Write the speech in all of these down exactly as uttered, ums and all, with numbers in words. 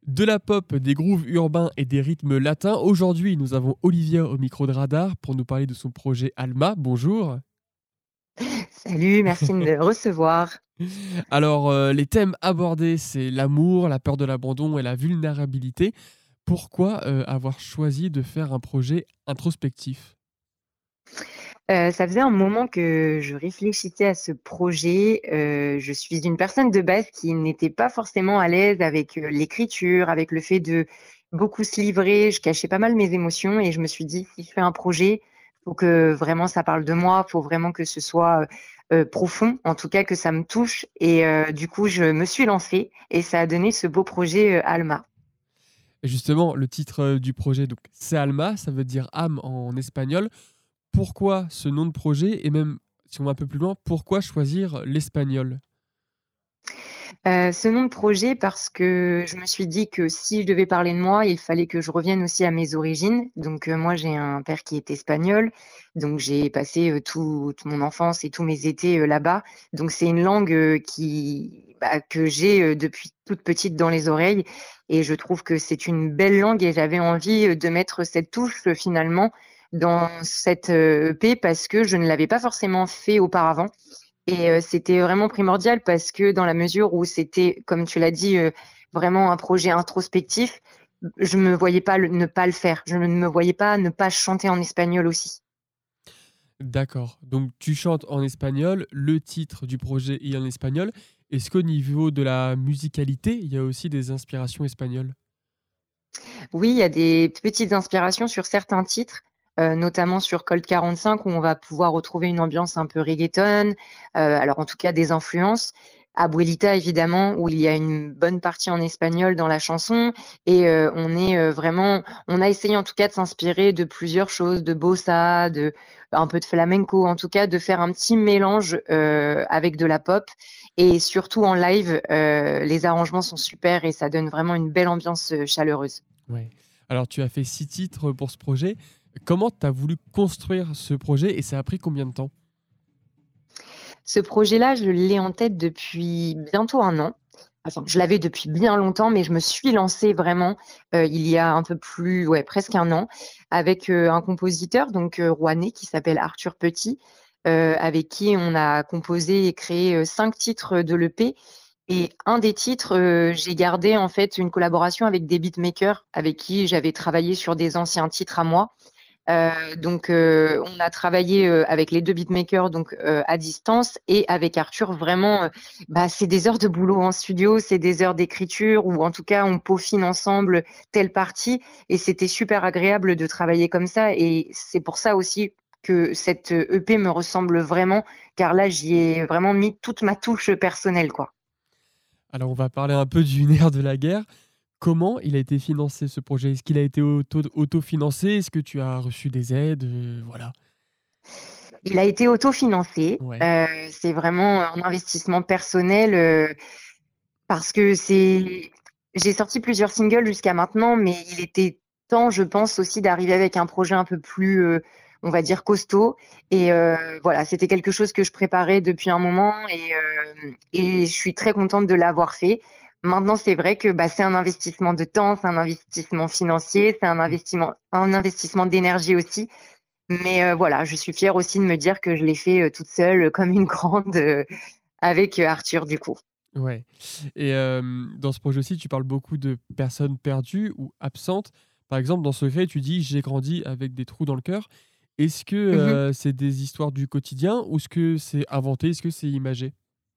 De la pop, des grooves urbains et des rythmes latins. Aujourd'hui, nous avons Olivia au micro de Radar pour nous parler de son projet Alma. Bonjour. Salut, merci de me recevoir. Alors, heu, les thèmes abordés, c'est l'amour, la peur de l'abandon et la vulnérabilité. Pourquoi, heu, avoir choisi de faire un projet introspectif? Heu, ça faisait un moment que je réfléchissais à ce projet. Heu, je suis une personne de base qui n'était pas forcément à l'aise avec, heu, l'écriture, avec le fait de beaucoup se livrer. Je cachais pas mal mes émotions et je me suis dit: «Si je fais un projet, faut que vraiment ça parle de moi, faut vraiment que ce soit, heu heu, profond, en tout cas que ça me touche» et heu, du coup, je me suis lancée et ça a donné ce beau projet, heu, Alma. Et justement, le titre, heu, du projet, donc c'est Alma, ça veut dire âme en espagnol. Pourquoi ce nom de projet? Et même, si on va un peu plus loin, pourquoi choisir l'espagnol? Heu, ce nom de projet parce que je me suis dit que si je devais parler de moi, il fallait que je revienne aussi à mes origines. Donc, heu, moi, j'ai un père qui est espagnol, donc j'ai passé, heu, toute mon enfance et tous mes étés, heu, là-bas. Donc c'est une langue, heu, qui bah, que j'ai, heu, depuis toute petite dans les oreilles et je trouve que c'est une belle langue et j'avais envie, heu, de mettre cette touche, heu, finalement dans cette, heu, E P parce que je ne l'avais pas forcément fait auparavant. Et heu, c'était vraiment primordial parce que dans la mesure où c'était, comme tu l'as dit, heu, vraiment un projet introspectif, je me voyais pas le ne pas le faire. Je ne me voyais pas ne pas chanter en espagnol aussi. D'accord, donc tu chantes en espagnol, le titre du projet est en espagnol. Est-ce qu'au niveau de la musicalité, il y a aussi des inspirations espagnoles? Oui, il y a des petites inspirations sur certains titres, heu, notamment sur Colt quarante-cinq où on va pouvoir retrouver une ambiance un peu reggaeton, heu, alors en tout cas des influences. Abuelita évidemment, où il y a une bonne partie en espagnol dans la chanson et heu, on est, heu, vraiment on a essayé en tout cas de s'inspirer de plusieurs choses, de bossa, de un peu de flamenco, en tout cas de faire un petit mélange, heu, avec de la pop et surtout en live, heu, les arrangements sont super et ça donne vraiment une belle ambiance, heu, chaleureuse. Ouais. Alors tu as fait six titres pour ce projet. Comment tu as voulu construire ce projet et ça a pris combien de temps? Ce projet-là, je l'ai en tête depuis bientôt un an. Enfin, je l'avais depuis bien longtemps, mais je me suis lancée vraiment, heu, il y a un peu plus ouais, presque un an avec, heu, un compositeur donc heu, rouennais qui s'appelle Arthur Petit, heu, avec qui on a composé et créé, heu, cinq titres de l'E P et un des titres, heu, j'ai gardé en fait une collaboration avec des beatmakers avec qui j'avais travaillé sur des anciens titres à moi. Heu, donc heu, on a travaillé, heu, avec les deux beatmakers donc heu, à distance et avec Arthur vraiment, heu, bah, c'est des heures de boulot en studio, c'est des heures d'écriture ou en tout cas on peaufine ensemble telle partie et c'était super agréable de travailler comme ça et c'est pour ça aussi que cette, heu, E P me ressemble vraiment car là j'y ai vraiment mis toute ma touche personnelle, quoi. Alors on va parler un peu du nerf de la guerre. Comment il a été financé ce projet? Est-ce qu'il a été auto autofinancé? Est-ce que tu as reçu des aides? Heu, voilà. Il a été autofinancé, Ouais. heu, c'est vraiment un investissement personnel, heu parce que c'est j'ai sorti plusieurs singles jusqu'à maintenant, mais il était temps, je pense aussi, d'arriver avec un projet un peu plus, heu, on va dire costaud et heu, voilà, c'était quelque chose que je préparais depuis un moment et hem et je suis très contente de l'avoir fait. Maintenant, c'est vrai que, bah, c'est un investissement de temps, c'est un investissement financier, c'est un Mmh. investissement un investissement d'énergie aussi, mais heu, voilà, je suis fière aussi de me dire que je l'ai fait, heu, toute seule, heu, comme une grande, heu, avec, heu, Arthur, du coup. Ouais et hem, dans ce projet aussi, tu parles beaucoup de personnes perdues ou absentes. Par exemple, dans Secret, tu dis: «J'ai grandi avec des trous dans le cœur». Est-ce que, Mmh mh. heu, c'est des histoires du quotidien ou est-ce que c'est inventé? Est-ce que c'est imagé?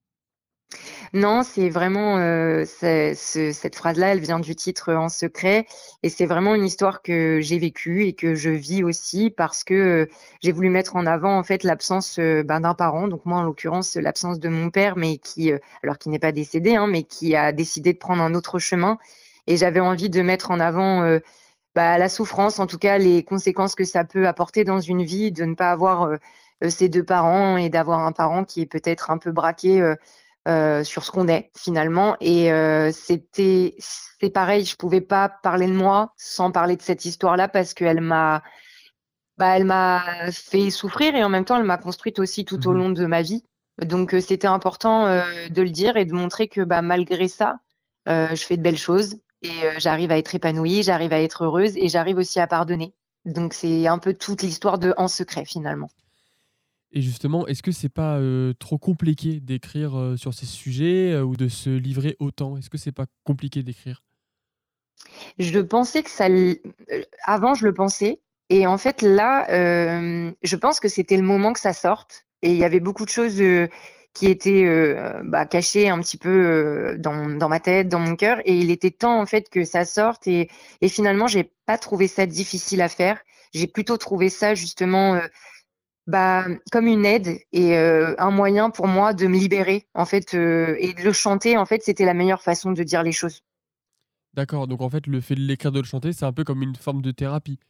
Non, c'est vraiment, heu, c'est ce cette phrase-là, elle vient du titre, heu, En secret et c'est vraiment une histoire que j'ai vécue et que je vis aussi parce que, heu, j'ai voulu mettre en avant, en fait, l'absence, heu, ben, d'un parent. Donc moi, en l'occurrence, l'absence de mon père, mais qui, heu, alors qui n'est pas décédé, hein, mais qui a décidé de prendre un autre chemin et j'avais envie de mettre en avant, heu, bah, la souffrance, en tout cas, les conséquences que ça peut apporter dans une vie de ne pas avoir, heu heu, ses deux parents et d'avoir un parent qui est peut-être un peu braqué, heu heu, sur ce qu'on est finalement et heu, c'était c'est pareil, je pouvais pas parler de moi sans parler de cette histoire-là parce qu'elle m'a bah, elle m'a fait souffrir et en même temps, elle m'a construite aussi tout Mmh au mh. long de ma vie. Donc heu, c'était important, heu, de le dire et de montrer que, bah, malgré ça, heu, je fais de belles choses et heu, j'arrive à être épanouie, j'arrive à être heureuse et j'arrive aussi à pardonner. Donc c'est un peu toute l'histoire de En secret, finalement. Et justement, est-ce que c'est pas, heu, trop compliqué d'écrire, heu, sur ces sujets, heu, ou de se livrer autant? Est-ce que c'est pas compliqué d'écrire? Je pensais que ça l heu, avant je le pensais et en fait là, hem, je pense que c'était le moment que ça sorte et il y avait beaucoup de choses, heu, qui étaient, heu, bah, cachées un petit peu, heu, dans dans ma tête, dans mon cœur et il était temps en fait que ça sorte et et finalement j'ai pas trouvé ça difficile à faire. J'ai plutôt trouvé ça justement, heu, bah, comme une aide et heu, un moyen pour moi de me libérer en fait, heu et de le chanter en fait, c'était la meilleure façon de dire les choses. D'accord, donc en fait, le fait de l'écrire, de le chanter, c'est un peu comme une forme de thérapie?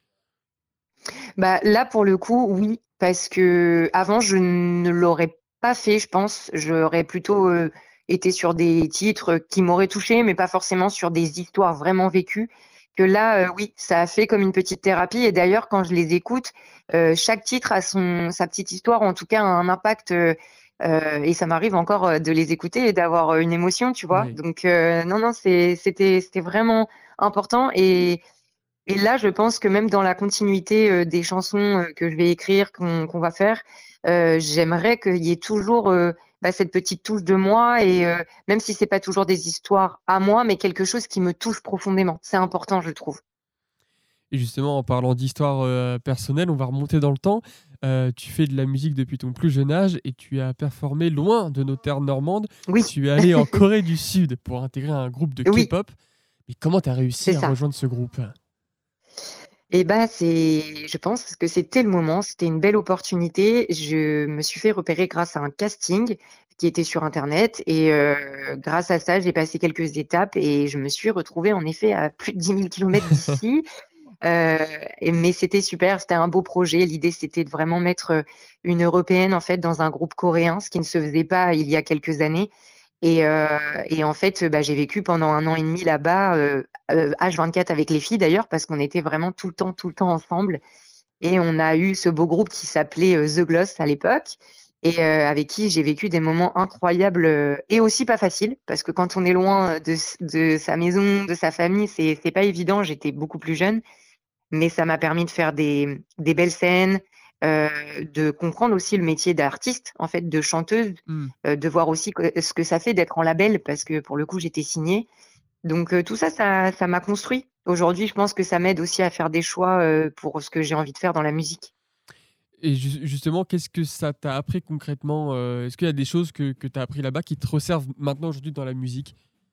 Bah, là, pour le coup, oui, parce qu'avant, je ne l'aurais pas fait, je pense. J'aurais plutôt, heu, été sur des titres qui m'auraient touchée, mais pas forcément sur des histoires vraiment vécues. Que là, heu, oui, ça a fait comme une petite thérapie et d'ailleurs, quand je les écoute, heu, chaque titre a son sa petite histoire, ou en tout cas un impact, heu heu et ça m'arrive encore, heu, de les écouter et d'avoir, heu, une émotion, tu vois? Ouais. Donc heu, non, non, c'est c'était c'était vraiment important et et là, je pense que même dans la continuité, heu, des chansons, heu, que je vais écrire, qu'on qu'on va faire, heu, j'aimerais qu'il y ait toujours, heu, bah, cette petite touche de moi et heu, même si c'est pas toujours des histoires à moi, mais quelque chose qui me touche profondément. C'est important, je trouve. Et justement, en parlant d'histoire, heu, personnelle, on va remonter dans le temps. Heu, tu fais de la musique depuis ton plus jeune âge et tu as performé loin de nos terres normandes. Oui, Tu es allé en Corée du Sud pour intégrer un groupe de oui, K-pop. Mais comment tu as c'est réussi à ça. rejoindre ce groupe? Et bah, c'est je pense que c'était le moment, c'était une belle opportunité. Je me suis fait repérer grâce à un casting qui était sur internet et heu, grâce à ça, j'ai passé quelques étapes et je me suis retrouvée en effet à plus de dix mille kilomètres d'ici. Heu et mais c'était super, c'était un beau projet. L'idée, c'était de vraiment mettre, heu, une européenne, en fait, dans un groupe coréen, ce qui ne se faisait pas il y a quelques années et heu et en fait, bah, j'ai vécu pendant un an et demi là-bas, heu heu, H vingt-quatre avec les filles d'ailleurs, parce qu'on était vraiment tout le temps, tout le temps ensemble et on a eu ce beau groupe qui s'appelait, heu, The Gloss à l'époque et heu, avec qui j'ai vécu des moments incroyables, heu et aussi pas faciles parce que quand on est loin, heu, de s de sa maison, de sa famille, c'est c'est pas évident. J'étais beaucoup plus jeune mais ça m'a permis de faire des des belles scènes, heu, de comprendre aussi le métier d'artiste, en fait, de chanteuse, Mmh. heu, de voir aussi que ce que ça fait d'être en label parce que pour le coup, j'étais signée. Donc heu, tout ça, ça ça m'a construit. Aujourd'hui, je pense que ça m'aide aussi à faire des choix, heu, pour ce que j'ai envie de faire dans la musique. Et jus justement, qu'est-ce que ça t'a appris concrètement? Heu, est-ce qu'il y a des choses que que tu as appris là-bas qui te resservent maintenant aujourd'hui dans la musique?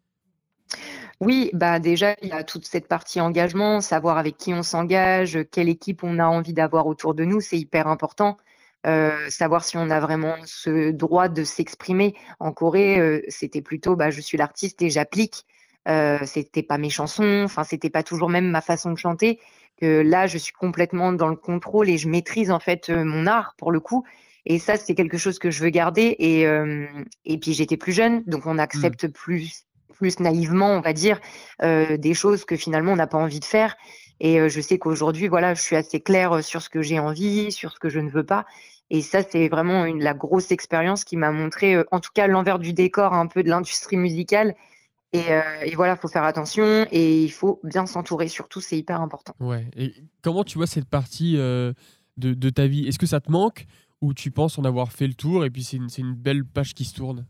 Oui, bah, déjà, il y a toute cette partie engagement, savoir avec qui on s'engage, quelle équipe on a envie d'avoir autour de nous, c'est hyper important. Heu, savoir si on a vraiment ce droit de s'exprimer. En Corée, heu, c'était plutôt, bah, je suis l'artiste et j'applique. Heu, c'était pas mes chansons, enfin, c'était pas toujours même ma façon de chanter. Que là, je suis complètement dans le contrôle et je maîtrise, en fait, heu, mon art pour le coup et ça, c'est quelque chose que je veux garder et hem et puis j'étais plus jeune, donc on Mmh. accepte plus plus naïvement, on va dire, heu, des choses que finalement on n'a pas envie de faire et heu, je sais qu'aujourd'hui, voilà, je suis assez claire, sur ce que j'ai envie, sur ce que je ne veux pas et ça, c'est vraiment une la grosse expérience qui m'a montré, heu, en tout cas l'envers du décor un peu de l'industrie musicale et heu et voilà, faut faire attention et il faut bien s'entourer surtout, c'est hyper important. Ouais, et comment tu vois cette partie, heu, de de ta vie? Est-ce que ça te manque ou tu penses en avoir fait le tour et puis c'est une c'est une belle page qui se tourne?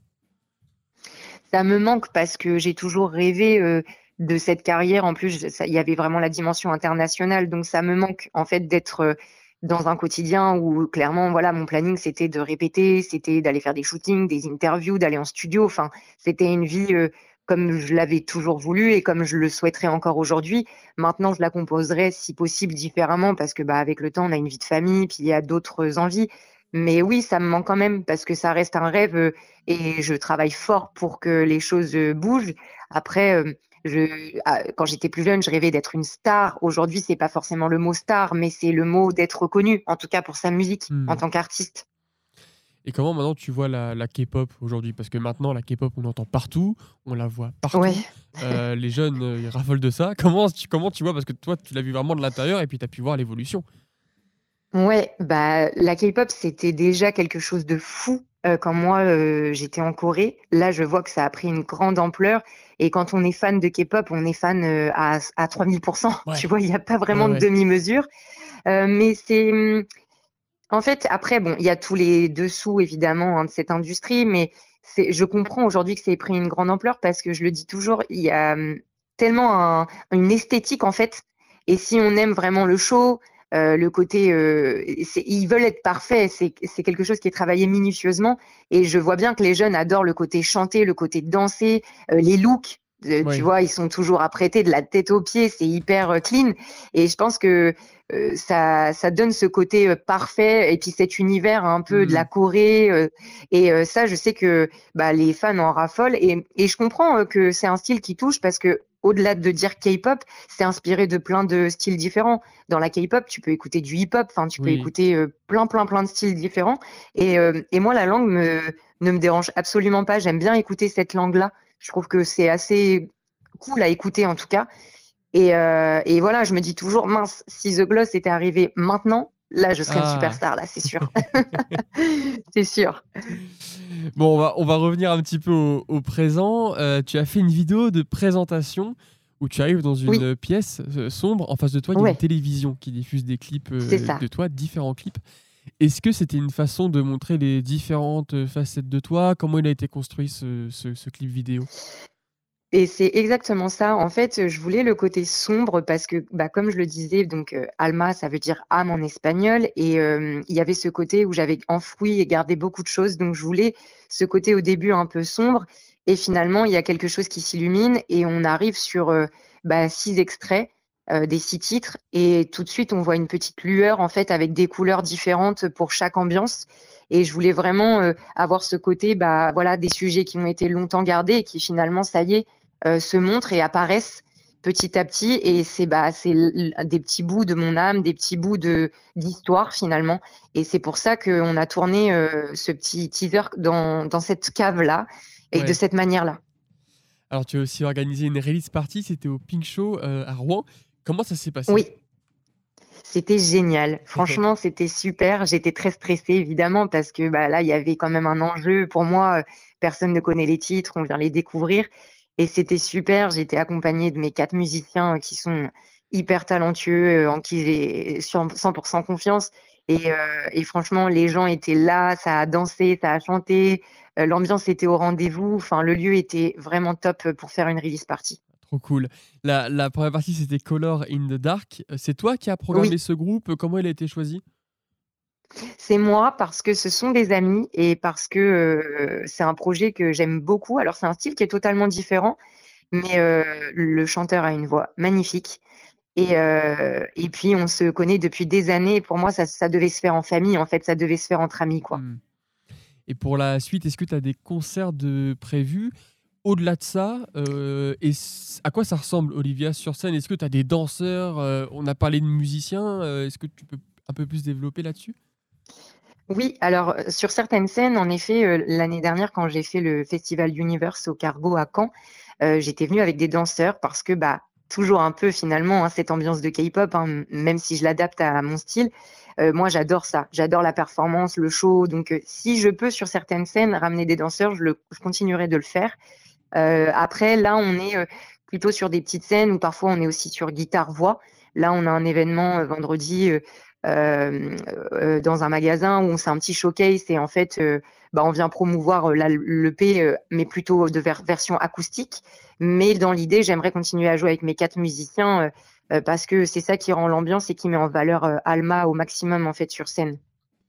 Ça me manque parce que j'ai toujours rêvé, heu, de cette carrière. En plus, je ça il y avait vraiment la dimension internationale, donc ça me manque, en fait, d'être, heu, dans un quotidien où clairement, voilà, mon planning, c'était de répéter, c'était d'aller faire des shootings, des interviews, d'aller en studio. Enfin, c'était une vie, heu, comme je l'avais toujours voulu et comme je le souhaiterais encore aujourd'hui. Maintenant, je la composerais, si possible, différemment parce que, bah, avec le temps, on a une vie de famille, puis il y a d'autres envies. Mais oui, ça me manque quand même parce que ça reste un rêve, heu et je travaille fort pour que les choses, heu, bougent. Après, hem, je ah, quand j'étais plus jeune, je rêvais d'être une star. Aujourd'hui, c'est pas forcément le mot star, mais c'est le mot d'être reconnu, en tout cas pour sa musique, en Mmh. tant qu'artiste. Et comment maintenant tu vois la la K-pop aujourd'hui? Parce que maintenant la K-pop, on l'entend partout, on la voit Ouais. partout, heu, les jeunes, heu, ils raffolent de ça. Comment tu comment tu vois? Parce que toi, tu l'as vu vraiment de l'intérieur et puis tu as pu voir l'évolution. Ouais, bah, la K-pop, c'était déjà quelque chose de fou, heu, quand moi, heu, j'étais en Corée. Là, je vois que ça a pris une grande ampleur Et quand on est fan de K-pop, on est fan euh, à, à trois mille pour cent. Tu Ouais, vois, il n'y a pas ouais, vraiment de ouais. demi-mesure. Euh, mais c'est, hum, en fait, après, bon, il y a tous les dessous, évidemment, hein, de cette industrie, mais c'est, je comprends aujourd'hui que ça ait pris une grande ampleur parce que je le dis toujours, il y a hum, tellement un- une esthétique, en fait. Et si on aime vraiment le show, euh, le côté, euh, c'est- ils veulent être parfaits, c'est, c'est quelque chose qui est travaillé minutieusement. Et je vois bien que les jeunes adorent le côté chanter, le côté danser, euh, les looks. Euh, tu Ouais. vois, ils sont toujours apprêtés de la tête aux pieds, c'est hyper euh, clean. Et je pense que euh, ça, ça donne ce côté euh, parfait et puis cet univers un peu de la Hmm. Corée. Euh, et euh, ça, je sais que bah, les fans en raffolent. Et, et je comprends euh, que c'est un style qui touche parce que au-delà de dire K-pop, c'est inspiré de plein de styles différents. Dans la K-pop, tu peux écouter du hip-hop, enfin, tu peux Oui. écouter euh, plein, plein, plein de styles différents. Et, euh, et moi, la langue me, ne me dérange absolument pas. J'aime bien écouter cette langue-là. Je trouve que c'est assez cool à écouter en tout cas. Et, euh, et voilà, je me dis toujours, mince, si The Gloss était arrivé maintenant, là, je serais une Ah. superstar, là, c'est sûr. C'est sûr. Bon, on va, on va revenir un petit peu au, au présent. Euh, tu as fait une vidéo de présentation où tu arrives dans Oui, une pièce euh, sombre. En face de toi, il y a une ouais, télévision qui diffuse des clips c'est euh, ça. de toi, différents clips. Est-ce que c'était une façon de montrer les différentes facettes de toi? Comment il a été construit ce, ce- ce clip vidéo? Et c'est exactement ça. En fait, je voulais le côté sombre parce que, bah, comme je le disais, donc euh, Alma, ça veut dire âme en espagnol, et euh, il y avait ce côté où j'avais enfoui et gardé beaucoup de choses. Donc, je voulais ce côté au début un peu sombre, et finalement, il y a quelque chose qui s'illumine, et on arrive sur euh, bah, six extraits, euh, des six titres, et tout de suite, on voit une petite lueur en fait avec des couleurs différentes pour chaque ambiance. Et je voulais vraiment euh, avoir ce côté, bah voilà, des sujets qui ont été longtemps gardés et qui finalement, ça y est euh, se montrent et apparaissent petit à petit. Et c'est bah, c'est l- des petits bouts de mon âme, des petits bouts de d'histoire finalement. Et c'est pour ça qu'on a tourné euh, ce petit teaser dans, dans cette cave-là et de Ouais. cette manière-là. Alors, tu as aussi organisé une release party, c'était au Pink Show euh, à Rouen. Comment ça s'est passé? Oui, c'était génial. Franchement, c'était super. J'étais très stressée, évidemment, parce que bah, là, il y avait quand même un enjeu. Pour moi, euh, personne ne connaît les titres, on vient les découvrir. Et c'était super. J'étais accompagnée de mes quatre musiciens euh, qui sont hyper talentueux, euh, en qui j'ai sur- cent pour cent confiance. Et, euh, et franchement, les gens étaient là, ça a dansé, ça a chanté, euh, l'ambiance était au rendez-vous. Enfin, le lieu était vraiment top pour faire une release party. Trop cool. La, la première partie, c'était Color in the Dark. Euh, C'est toi qui as programmé Oui. ce groupe? Comment il a été choisi? C'est moi parce que ce sont des amis et parce que euh, c'est un projet que j'aime beaucoup. Alors, c'est un style qui est totalement différent, mais euh, le chanteur a une voix magnifique. Et, euh, et puis, on se connaît depuis des années. Pour moi, ça, ça devait se faire en famille, en fait, ça devait se faire entre amis, quoi. Hmm. Et pour la suite, est-ce que tu as des concerts de prévus? Au-delà de ça, euh, et c- à quoi ça ressemble, Olivia, sur scène? Est-ce que tu as des danseurs? Euh, on a parlé de musiciens. Euh, est-ce que tu peux un peu plus développer là-dessus? Oui, alors euh, sur certaines scènes, en effet, euh, l'année dernière, quand j'ai fait le festival Universe au Cargo à Caen, euh, j'étais venue avec des danseurs parce que bah toujours un peu finalement hein, cette ambiance de K-pop, hein, m- même si je l'adapte à mon style, euh, moi j'adore ça, j'adore la performance, le show. Donc euh, si je peux sur certaines scènes ramener des danseurs, je, le, je continuerai de le faire. Euh, après, là, on est euh, plutôt sur des petites scènes où parfois on est aussi sur guitare-voix. Là, on a un événement euh, vendredi euh, euh, euh, dans un magasin où on fait un petit showcase et en fait, euh, bah, on vient promouvoir euh, la- l'E P, euh, mais plutôt de ver- version acoustique. Mais dans l'idée, j'aimerais continuer à jouer avec mes quatre musiciens euh, euh, parce que c'est ça qui rend l'ambiance et qui met en valeur euh, Alma au maximum en fait sur scène.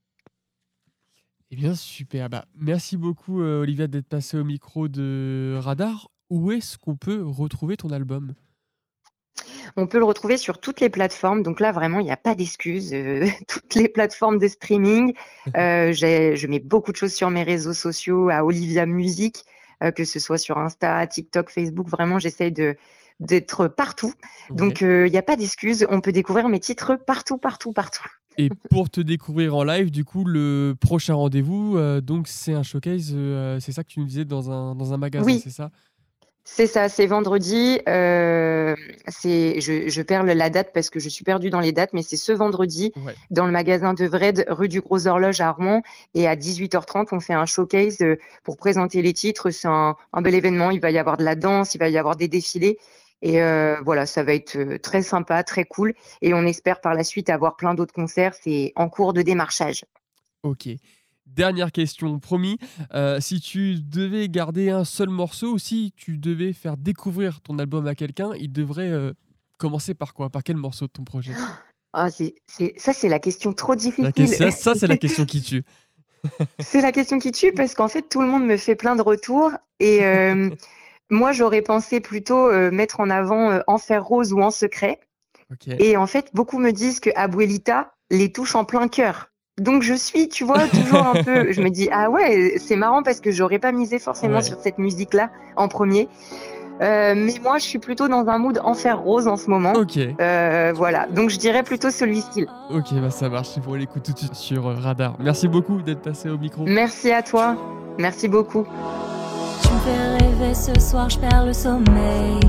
Eh bien, super. Bah, merci beaucoup, euh, Olivia, d'être passée au micro de Radar. Où est-ce qu'on peut retrouver ton album? On peut le retrouver sur toutes les plateformes. Donc là, vraiment, il n'y a pas d'excuses. Euh, toutes les plateformes de streaming. Euh, j'ai- je mets beaucoup de choses sur mes réseaux sociaux à Olivia Musique, euh, que ce soit sur Insta, TikTok, Facebook. Vraiment, j'essaye de d'être partout. Ouais. Donc, euh, il n'y a pas d'excuses. On peut découvrir mes titres partout, partout, partout. Et pour te découvrir en live, du coup, le prochain rendez-vous, euh, donc c'est un showcase, euh, c'est ça que tu nous disais dans un, dans un magasin, Oui, c'est ça? C'est ça, c'est vendredi. Euh, c'est, je, je perds la date parce que je suis perdue dans les dates, mais c'est ce vendredi Ouais. dans le magasin de Vred, rue du Gros Horloge à Rouen. Et à dix-huit heures trente, on fait un showcase euh, pour présenter les titres. C'est un, un bel événement. Il va y avoir de la danse, il va y avoir des défilés. Et euh, voilà, ça va être euh, très sympa, très cool. Et on espère par la suite avoir plein d'autres concerts. C'est en cours de démarchage. Ok. Dernière question, promis. Euh, si tu devais garder un seul morceau ou si tu devais faire découvrir ton album à quelqu'un, il devrait euh, commencer par quoi? Par quel morceau de ton projet? Ah, c'est, c'est, ça, c'est la question trop La difficile. question, ça, c'est la question qui tue. C'est la question qui tue parce qu'en fait, tout le monde me fait plein de retours. Et euh, moi, j'aurais pensé plutôt euh, mettre en avant euh, Enfer Rose ou En Secret. Ok. Et en fait, beaucoup me disent que Abuelita les touche en plein cœur. Donc je suis, tu vois, toujours un peu. Je me dis, ah ouais, c'est marrant parce que j'aurais pas misé forcément Ouais. sur cette musique-là en premier. Euh, mais moi, je suis plutôt dans un mood Enfer Rose en ce moment. Ok. Euh, voilà. Donc je dirais plutôt celui-ci. Ok, bah ça marche. On l'écoute tout de suite sur euh, Radar. Merci beaucoup d'être passé au micro. Merci à toi. Merci beaucoup. Tu me fais rêver ce soir, je perds le sommeil.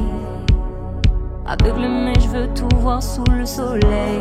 Aveugle mais je veux tout voir sous le soleil.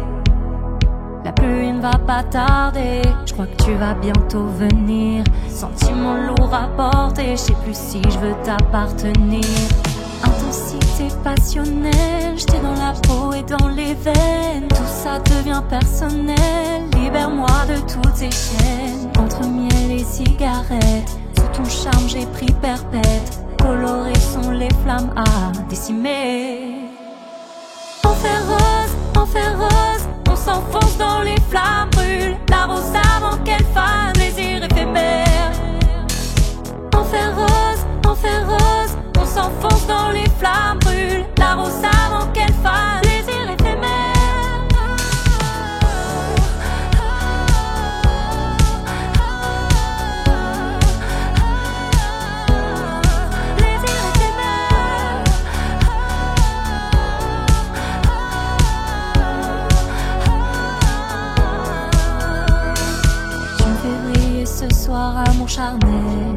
La pluie ne va pas tarder, je crois que tu vas bientôt venir. Sentiment lourd à porter, je sais plus si je veux t'appartenir. Intensité passionnelle, j'étais dans la peau et dans les veines. Tout ça devient personnel, libère-moi de toutes ces chaînes. Entre miel et cigarettes, sous ton charme j'ai pris perpète. Colorées sont les flammes à décimer. Enfer rose, enfer rose, on s'enfonce dans les flammes, brûle la rose avant qu'elle fane, désir éphémère. Enfer rose, enfer rose, on s'enfonce dans les flammes, brûle la rose avant qu'elle fane, désir éphémère. Ce soir, amour charnel,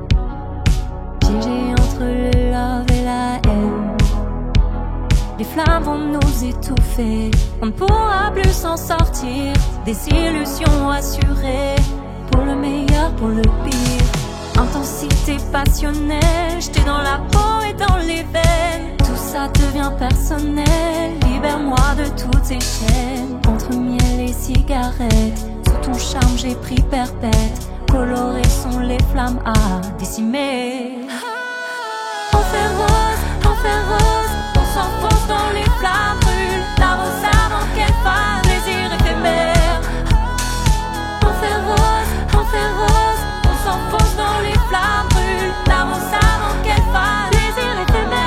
G G entre le love et la haine. Les flammes vont nous étouffer, on ne pourra plus s'en sortir. Des illusions assurées, pour le meilleur, pour le pire. Intensité passionnelle, j'étais dans la peau et dans les veines. Tout ça devient personnel, libère-moi de toutes ces chaînes. Entre miel et cigarettes, ton charme j'ai pris perpète. Colorées sont les flammes à décimer. Enfer rose, enfer rose, on s'enfonce dans les flammes, brûle la rose avant qu'elle fane, désir éphémère. Enfer rose, enfer rose, on s'enfonce dans les flammes, brûle la rose avant qu'elle fane, désir éphémère.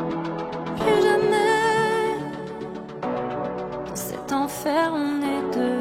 Plus jamais, dans cet enfer on est deux.